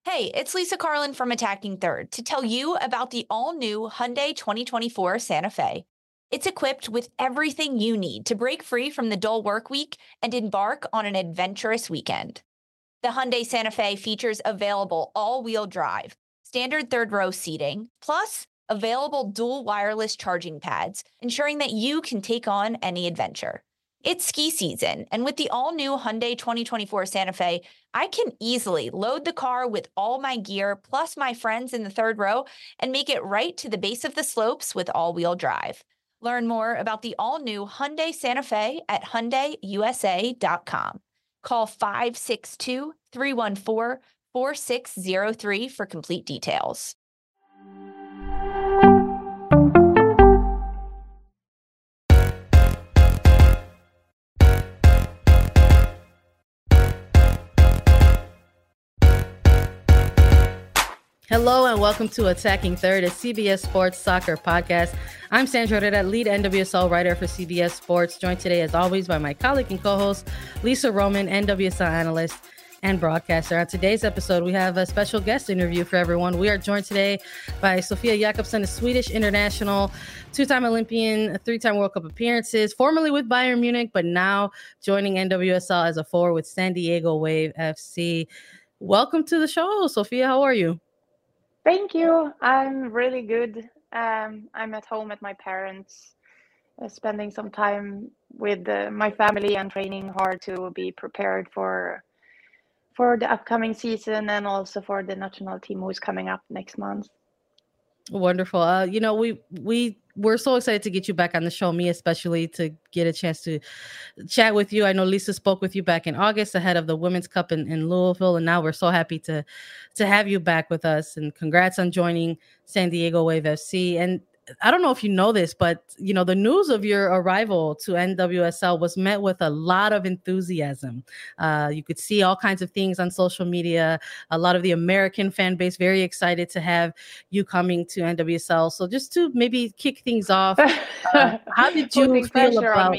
Hey, it's Lisa Carlin from Attacking Third to tell you about the all-new Hyundai 2024 Santa Fe. It's equipped with everything you need to break free from the dull work week and embark on an adventurous weekend. The Hyundai Santa Fe features available all-wheel drive, standard third-row seating, plus available dual wireless charging pads, ensuring that you can take on any adventure. It's ski season, and with the all-new Hyundai 2024 Santa Fe, I can easily load the car with all my gear plus my friends in the third row and make it right to the base of the slopes with all-wheel drive. Learn more about the all-new Hyundai Santa Fe at HyundaiUSA.com. Call 562-314-4603 for complete details. Hello and welcome to Attacking Third, a CBS Sports soccer podcast. I'm Sandra Herrera, lead NWSL writer for CBS Sports, joined today as always by my colleague and co-host Lisa Roman, NWSL analyst and broadcaster. On today's episode, we have a special guest interview for everyone. We are joined today by Sofia Jakobsson, a Swedish international, two-time Olympian, three-time World Cup appearances, formerly with Bayern Munich, but now joining NWSL as a forward with San Diego Wave FC. Welcome to the show, Sofia. How are you? Thank you. I'm really good. I'm at home at my parents, spending some time with my family and training hard to be prepared for the upcoming season and also for the national team who's coming up next month. Wonderful. We're so excited to get you back on the show, me especially, to get a chance to chat with you. I know Lisa spoke with you back in August ahead of the Women's Cup in Louisville, and now we're so happy to have you back with us. And congrats on joining San Diego Wave FC. And I don't know if you know this, but the news of your arrival to NWSL was met with a lot of enthusiasm. You could see all kinds of things on social media. A lot of the American fan base very excited to have you coming to NWSL. So just to maybe kick things off, how did you feel about?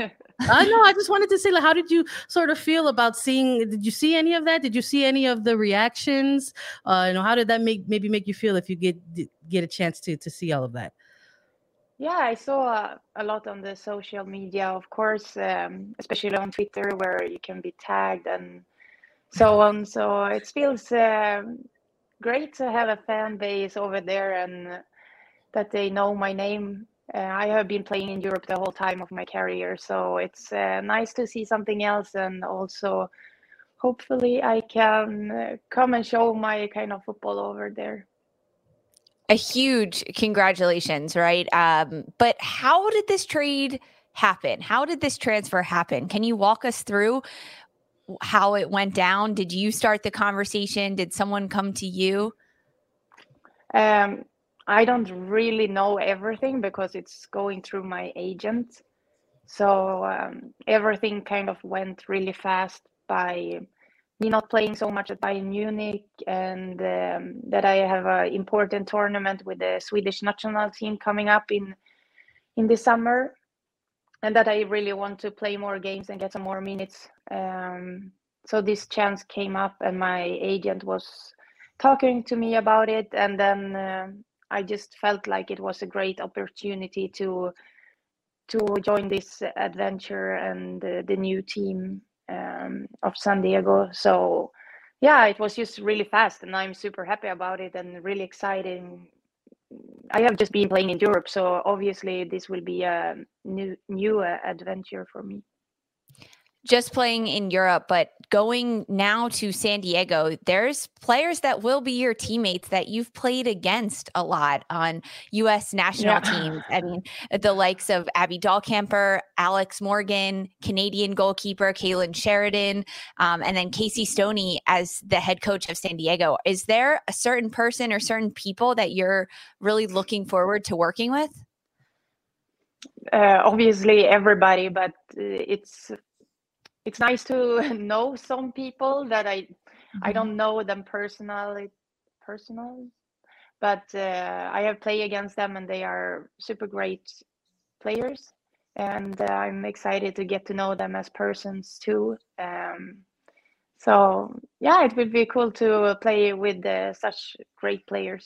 I just wanted to say, how did you sort of feel about did you see any of that? Did you see any of the reactions? How did that make you feel if you get a chance to see all of that? Yeah, I saw a lot on the social media, of course, especially on Twitter, where you can be tagged and so on. So it feels great to have a fan base over there and that they know my name. I have been playing in Europe the whole time of my career, so it's nice to see something else, and also hopefully I can come and show my kind of football over there. A huge congratulations, right? But how did this trade happen? How did this transfer happen? Can you walk us through how it went down? Did you start the conversation? Did someone come to you? I don't really know everything because it's going through my agent. So everything kind of went really fast by me not playing so much at Bayern Munich, and that I have an important tournament with the Swedish national team coming up in the summer, and that I really want to play more games and get some more minutes. So this chance came up, and my agent was talking to me about it, and then I just felt like it was a great opportunity to join this adventure and the new team of San Diego. So yeah, it was just really fast, and I'm super happy about it and really exciting. I have just been playing in Europe, so obviously this will be a new adventure for me. Just playing in Europe, but going now to San Diego, there's players that will be your teammates that you've played against a lot on U.S. national teams. I mean, the likes of Abby Dahlkemper, Alex Morgan, Canadian goalkeeper Kaylin Sheridan, and then Casey Stoney as the head coach of San Diego. Is there a certain person or certain people that you're really looking forward to working with? Obviously everybody, but it's nice to know some people that I don't know them personally, but I have played against them and they are super great players, and I'm excited to get to know them as persons too. So yeah, it would be cool to play with such great players.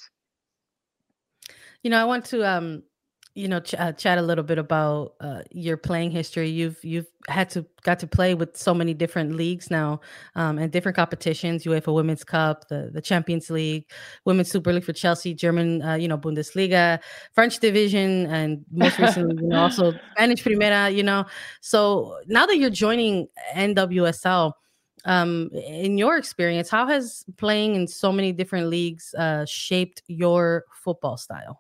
I want to chat a little bit about your playing history. You've got to play with so many different leagues now, and different competitions: UEFA Women's Cup, the Champions League, Women's Super League for Chelsea, German Bundesliga, French division, and most recently also Spanish Primera. So now that you're joining NWSL, in your experience, how has playing in so many different leagues shaped your football style?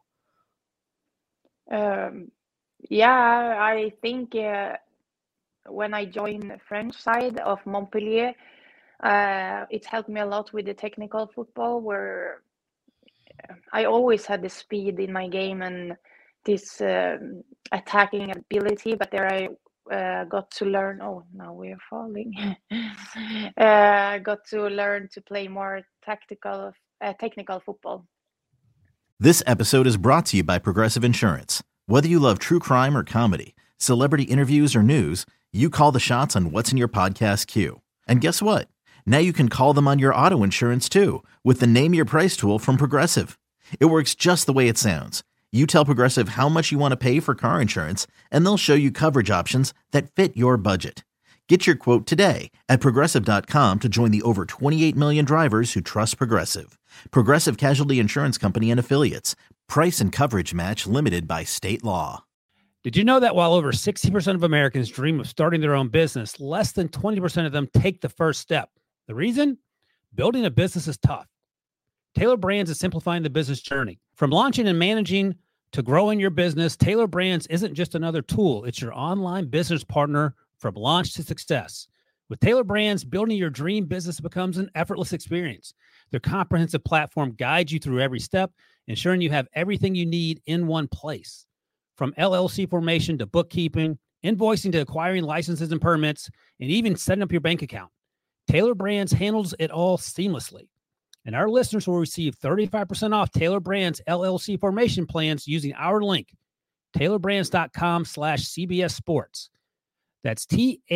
Yeah, I think when I joined the French side of Montpellier, it helped me a lot with the technical football, where I always had the speed in my game and this attacking ability. But there I got to learn. Oh, now we are falling. Got to learn to play more technical football. This episode is brought to you by Progressive Insurance. Whether you love true crime or comedy, celebrity interviews or news, you call the shots on what's in your podcast queue. And guess what? Now you can call them on your auto insurance too with the Name Your Price tool from Progressive. It works just the way it sounds. You tell Progressive how much you want to pay for car insurance, and they'll show you coverage options that fit your budget. Get your quote today at Progressive.com to join the over 28 million drivers who trust Progressive. Progressive Casualty Insurance Company and Affiliates. Price and coverage match limited by state law. Did you know that while over 60% of Americans dream of starting their own business, less than 20% of them take the first step? The reason? Building a business is tough. Taylor Brands is simplifying the business journey. From launching and managing to growing your business, Taylor Brands isn't just another tool. It's your online business partner from launch to success. With Taylor Brands, building your dream business becomes an effortless experience. Their comprehensive platform guides you through every step, ensuring you have everything you need in one place. From LLC formation to bookkeeping, invoicing to acquiring licenses and permits, and even setting up your bank account, Taylor Brands handles it all seamlessly. And our listeners will receive 35% off Taylor Brands LLC formation plans using our link, taylorbrands.com/CBS Sports. That's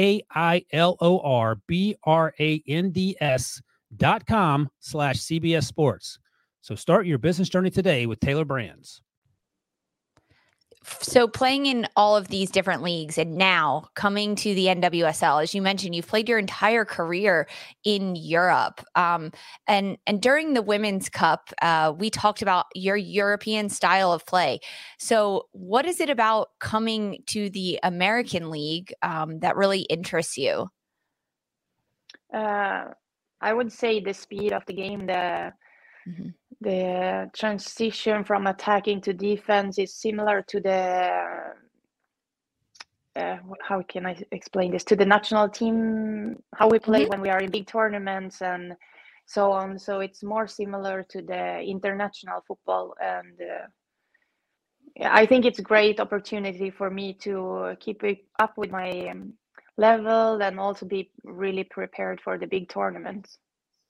TAILORBRANDS.com/CBS Sports. So start your business journey today with Taylor Brands. So playing in all of these different leagues and now coming to the NWSL, as you mentioned, you've played your entire career in Europe. And during the Women's Cup, we talked about your European style of play. So what is it about coming to the American League that really interests you? I would say the speed of the game, the transition from attacking to defense is similar to the how can I explain this, to the national team, how we play when we are in big tournaments and so on. So it's more similar to the international football, and I think it's a great opportunity for me to keep it up with my level and also be really prepared for the big tournaments.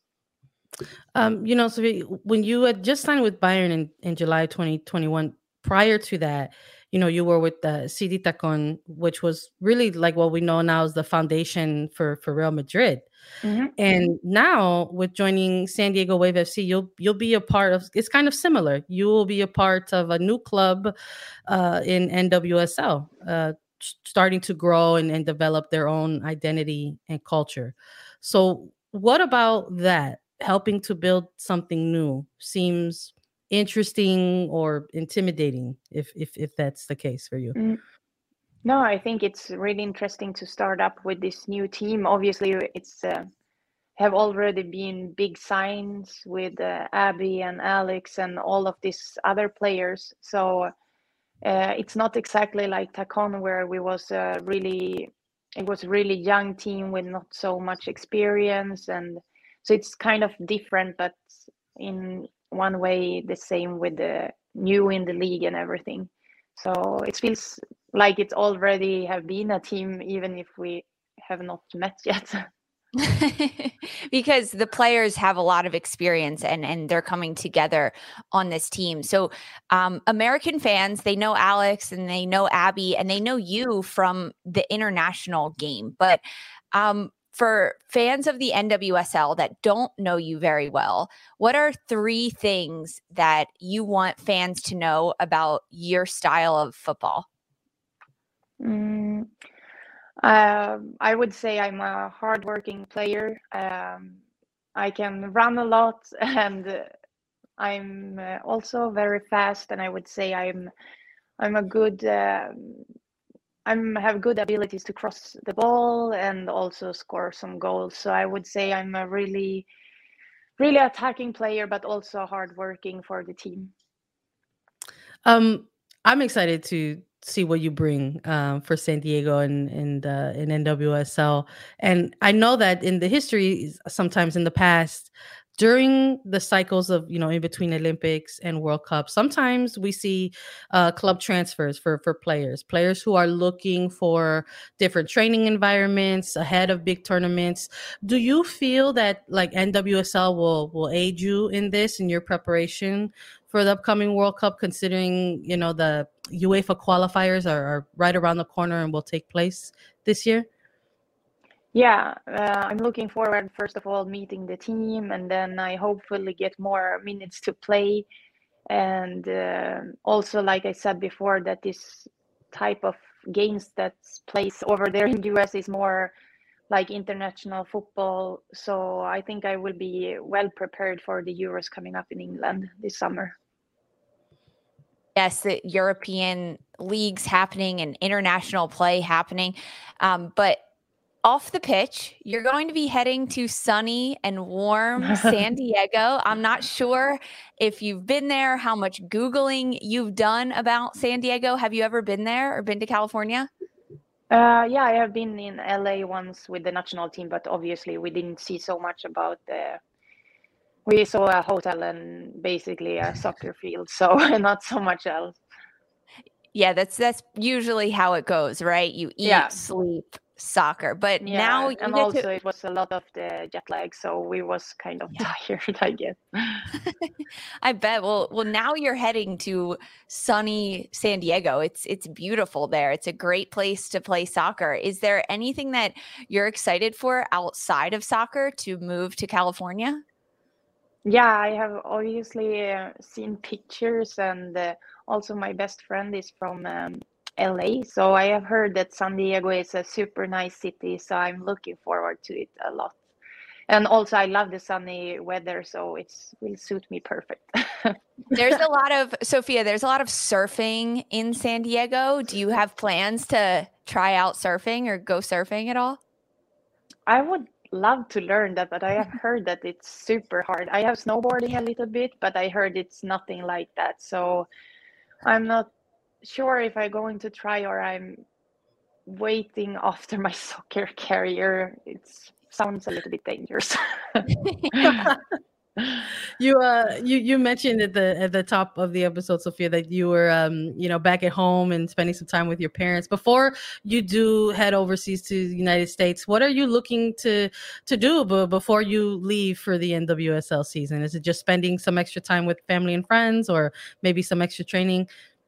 So when you had just signed with Bayern in July 2021, prior to that, you were with CD Tacon, which was really like what we know now as the foundation for Real Madrid. Mm-hmm. And now with joining San Diego Wave FC, you'll be a part of, it's kind of similar. You will be a part of a new club in NWSL, starting to grow and develop their own identity and culture. So what about that? Helping to build something new seems interesting or intimidating, if that's the case for you? No, I think it's really interesting to start up with this new team. Obviously, it's have already been big signs with Abby and Alex and all of these other players. So it's not exactly like Tacon, where it was really young team with not so much experience, and so it's kind of different, but in one way the same with the new in the league and everything. So it feels like it's already have been a team, even if we have not met yet. Because the players have a lot of experience and they're coming together on this team. So American fans, they know Alex and they know Abby and they know you from the international game. But For fans of the NWSL that don't know you very well, what are 3 things that you want fans to know about your style of football? I would say I'm a hardworking player. I can run a lot, and I'm also very fast. And I would say I'm a good. have good abilities to cross the ball and also score some goals. So I would say I'm a really, really attacking player, but also hardworking for the team. I'm excited to see what you bring for San Diego and in NWSL. And I know that in the history, sometimes in the past, during the cycles of, in between Olympics and World Cup, sometimes we see club transfers for players who are looking for different training environments ahead of big tournaments. Do you feel that like NWSL will aid you in this, in your preparation for the upcoming World Cup, considering, the UEFA qualifiers are right around the corner and will take place this year? Yeah, I'm looking forward, first of all, meeting the team, and then I hopefully get more minutes to play. And also, like I said before, that this type of games that plays over there in the US is more like international football. So I think I will be well prepared for the Euros coming up in England this summer. Yes, the European leagues happening and international play happening. But off the pitch, you're going to be heading to sunny and warm San Diego. I'm not sure if you've been there, how much Googling you've done about San Diego. Have you ever been there or been to California? Yeah, I have been in LA once with the national team, but obviously we didn't see so much about we saw a hotel and basically a soccer field, so not so much else. Yeah, that's usually how it goes, right? You eat, sleep, soccer. But now and also it was a lot of the jet lag, so we was kind of tired, I guess. I bet. Well, now you're heading to sunny San Diego. It's beautiful there. It's a great place to play soccer. Is there anything that you're excited for outside of soccer to move to California? Yeah, I have obviously seen pictures, and also my best friend is from LA, so I have heard that San Diego is a super nice city, so I'm looking forward to it a lot. And also I love the sunny weather, so it will suit me perfect. There's a lot of surfing in San Diego. Do you have plans to try out surfing or go surfing at all? I would love to learn that, but I have heard that it's super hard. I have snowboarding a little bit, but I heard it's nothing like that. So I'm not sure if I'm going to try or I'm waiting after my soccer career. It sounds a little bit dangerous. You mentioned at the top of the episode, Sofia, that you were back at home and spending some time with your parents. Before you do head overseas to the United States, what are you looking to do before you leave for the NWSL season? Is it just spending some extra time with family and friends, or maybe some extra training?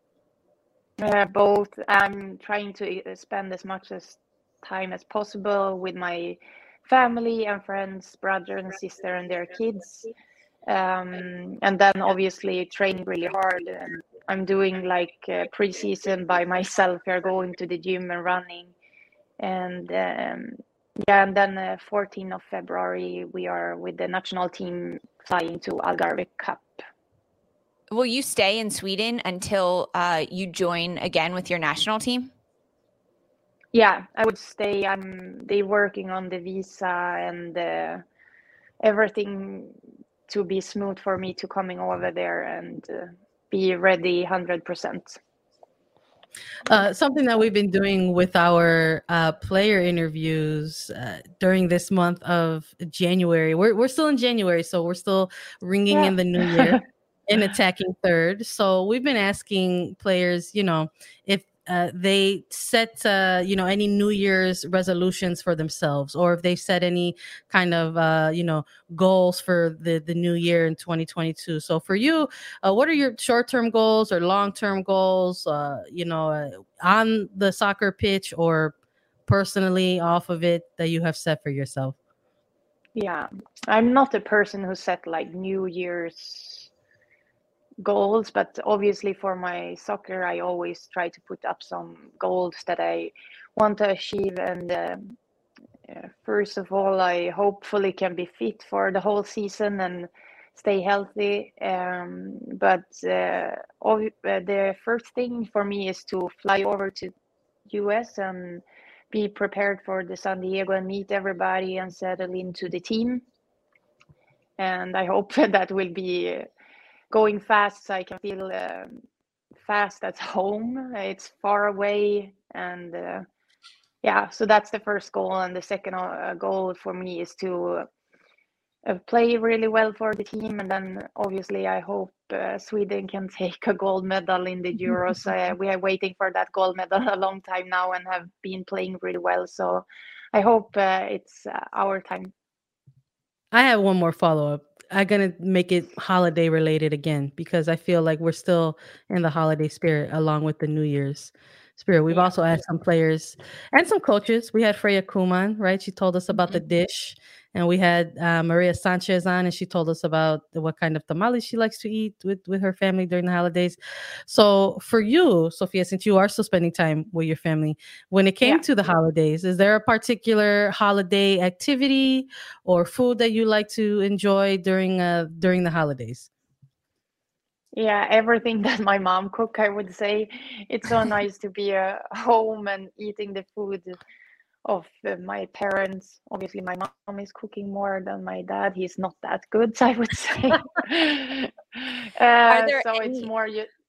Both. I'm trying to spend as much time as possible with my family and friends, brother and sister and their kids. And then obviously training really hard. And I'm doing like pre-season by myself here, going to the gym and running. And and then 14th of February, we are with the national team flying to Algarve Cup. Will you stay in Sweden until you join again with your national team? Yeah, I would stay. They working on the visa and everything to be smooth for me to coming over there and be ready 100%. Something that we've been doing with our player interviews during this month of January. We're still in January, so we're still ringing in the new year. In attacking third. So we've been asking players, if they set, any New Year's resolutions for themselves, or if they've set any kind of, goals for the new year in 2022. So for you, what are your short-term goals or long-term goals, on the soccer pitch or personally off of it that you have set for yourself? Yeah, I'm not a person who set like New Year's goals, but obviously for my soccer, I always try to put up some goals that I want to achieve. And first of all, I hopefully can be fit for the whole season and stay healthy. But the first thing for me is to fly over to US and be prepared for the San Diego and meet everybody and settle into the team. And I hope that will be going fast so I can feel fast at home. It's far away. And so that's the first goal. And the second goal for me is to play really well for the team. And then obviously I hope Sweden can take a gold medal in the Euros. We are waiting for that gold medal a long time now and have been playing really well. So I hope it's our time. I have one more follow-up. I'm going to make it holiday related again, because I feel like we're still in the holiday spirit along with the New Year's spirit. We've also asked some players and some coaches. We had Freya Kuman, right? She told us about the dish. And we had Maria Sanchez on, and she told us about what kind of tamales she likes to eat with her family during the holidays. So for you, Sofia, since you are still spending time with your family, when it came to the holidays, is there a particular holiday activity or food that you like to enjoy during the holidays? Yeah, everything that my mom cook, I would say. It's so nice to be home and eating the food of my parents. Obviously my mom is cooking more than my dad. He's not that good, I would say. It's more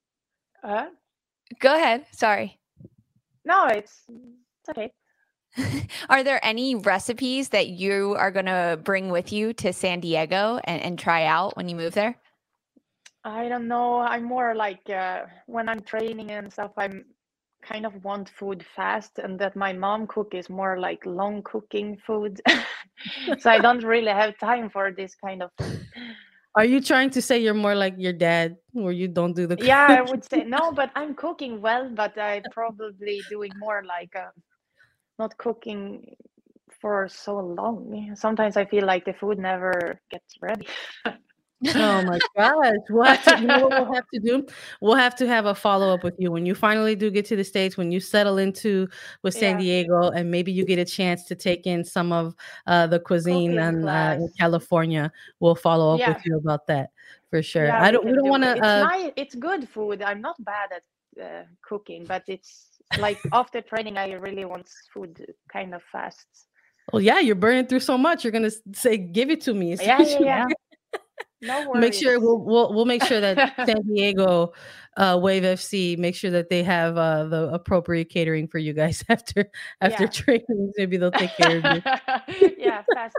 Go ahead, sorry. No, it's okay. Are there any recipes that you are going to bring with you to San Diego and try out when you move there? I don't know. I'm more like when I'm training and stuff, I'm kind of want food fast, and that my mom cook is more like long cooking food. So I don't really have time for this kind of food. Are you trying to say you're more like your dad, where you don't do the cooking? Yeah, I would say no, but I'm cooking well, but I probably doing more like not cooking for so long. Sometimes I feel like the food never gets ready. Oh my gosh. You know what we'll have to do? We'll have to have a follow-up with you when you finally do get to the States, when you settle into with San Diego, and maybe you get a chance to take in some of the cuisine in California. We'll follow up with you about that for sure. Yeah, we don't want to. It's good food. I'm not bad at cooking, but it's like after training, I really want food kind of fast. Well, yeah, you're burning through so much. You're gonna say, "Give it to me." Yeah. No worries. Make sure we'll make sure that San Diego Wave FC make sure that they have the appropriate catering for you guys after training. Maybe they'll take care of you. Yeah, fast.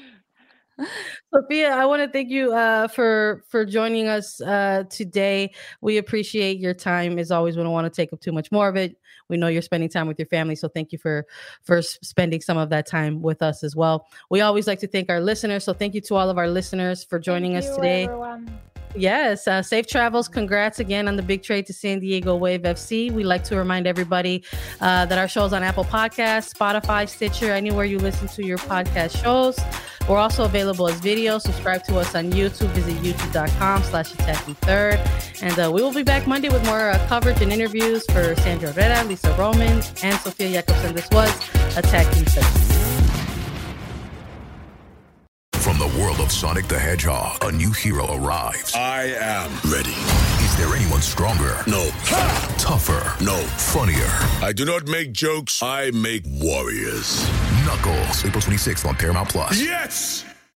Sofia, I want to thank you for joining us today. We appreciate your time. As always, we don't want to take up too much more of it. We know you're spending time with your family, so thank you for spending some of that time with us as well. We always like to thank our listeners, so thank you to all of our listeners for joining us today. Everyone. Yes, safe travels. Congrats again on the big trade to San Diego Wave FC. We like to remind everybody that our show's on Apple Podcasts, Spotify, Stitcher, anywhere you listen to your podcast shows. We're also available as video. Subscribe to us on YouTube. Visit youtube.com/AttackingThird. And we will be back Monday with more coverage and interviews for Sandra Herrera, Lisa Roman, and Sofia Jakobsson. This was Attacking Third. From the world of Sonic the Hedgehog, a new hero arrives. I am ready. Is there anyone stronger? No. Tougher? No. Funnier? I do not make jokes. I make warriors. Knuckles, April 26th on Paramount+. Yes!